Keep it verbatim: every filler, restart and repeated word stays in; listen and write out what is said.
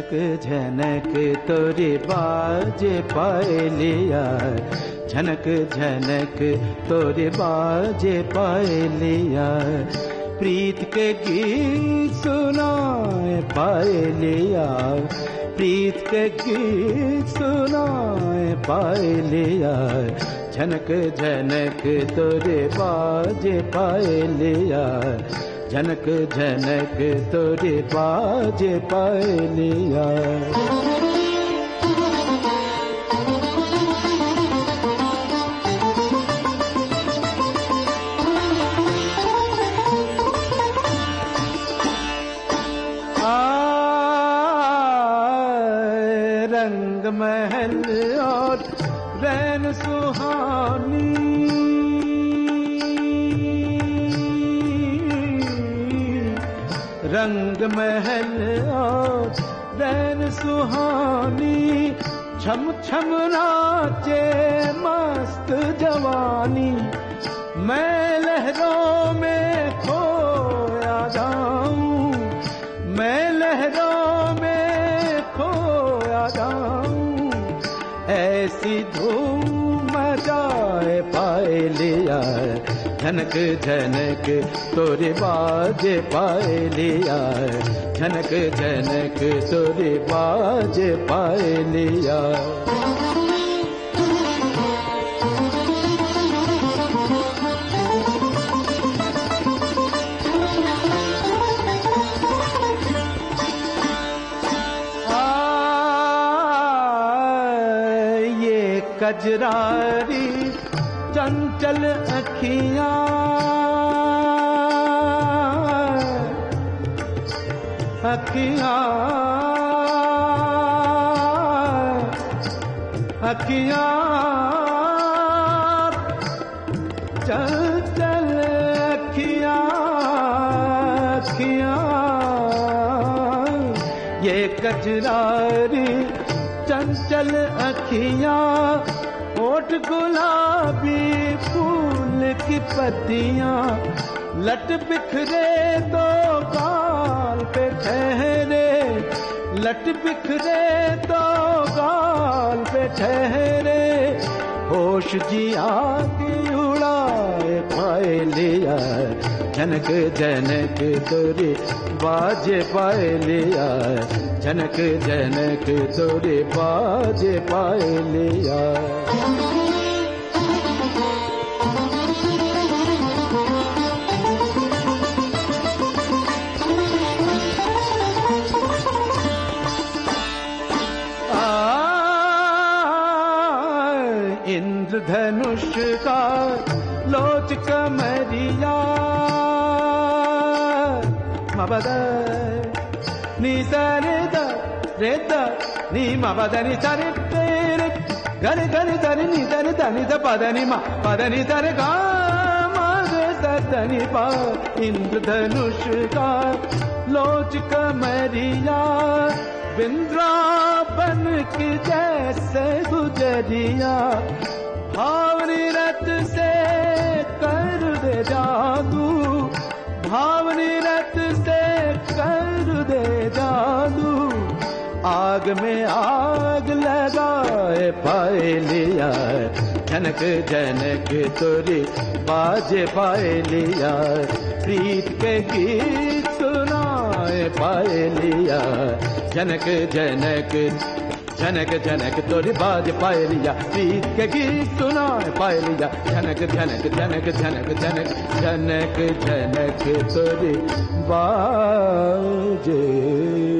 झनक झनक तोरे बाजे पायलिया, झनक झनक तोरे बाजे पायलिया, प्रीत के गीत सुनाए पायलिया, प्रीत के गीत सुनाए पायलिया, झनक झनक तोरे बाजे पायलिया, झनक झनक तोरे बाजे पायलिया। रंग महल और रैन सुहानी, रंग महल और रैन सुहानी, छम छम नाचे मस्त जवानी, मैं लहरों में खोया जाऊं, मैं लहरों में खोया जाऊं, ऐसी धूम मचाए पायलिया, झनक झनक तोरे बाजे पायलिया, झनक झनक तोरे बाजे पायलिया। कजरारी चंचल अखियां, अखियां अखियां चंचल अखियां, अखियां ये कजरारी चंचल अखियां, होठ गुलाबी फूल की पत्तियां, लट बिखरे दो गाल पे ठहरे, लट बिखरे दो गाल पे ठहरे, होश जिया की उड़ाए पायलिया, झनक झनक तोरे बाजे पायलिया, झनक झनक तोरे बाजे पायलिया। इंद्रधनुष का लोच कमरिया, मबद नी सरे द रे द नी मबद नी सरे तेरे गरे गरे दरे नी दरे दनी द पदनी मा पदनी दरे गा रे सदनी पा। इंद्रधनुष का लोच कमरिया, बिंद्रावन की जैसे गुजरिया, भावनी रत से कर दे जादू, भावनी रत से कर दे जादू, आग में आग लगाए पायलिया, झनक झनक तोरे बाजे पायलिया, प्रीत के गीत सुनाए पायलिया, झनक झनक झनक झनक तोरे बाजे पायलिया, प्रीत के गीत सुनाए पायलिया, झनक झनक झनक झनक झनक झनक झनक तोरे बाजे